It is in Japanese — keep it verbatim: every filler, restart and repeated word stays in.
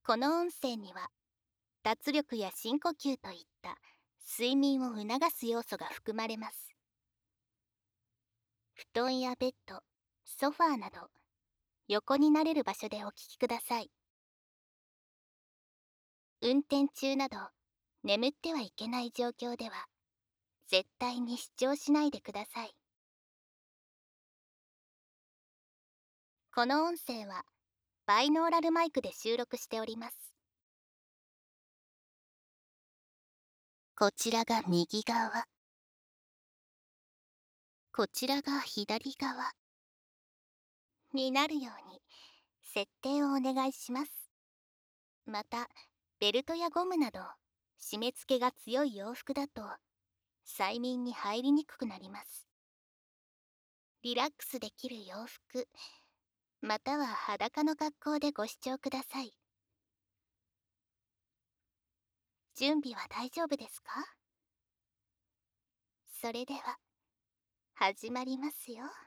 この音声には脱力や深呼吸といった睡眠を促す要素が含まれます。布団やベッド、ソファーなど横になれる場所でお聞きください。運転中など眠ってはいけない状況では絶対に視聴しないでください。この音声はバイノーラルマイクで収録しております。こちらが右側、こちらが左側になるように設定をお願いします。また、ベルトやゴムなど締め付けが強い洋服だと催眠に入りにくくなります。リラックスできる洋服、または裸の格好でご視聴ください。準備は大丈夫ですか？それでは始まりますよ。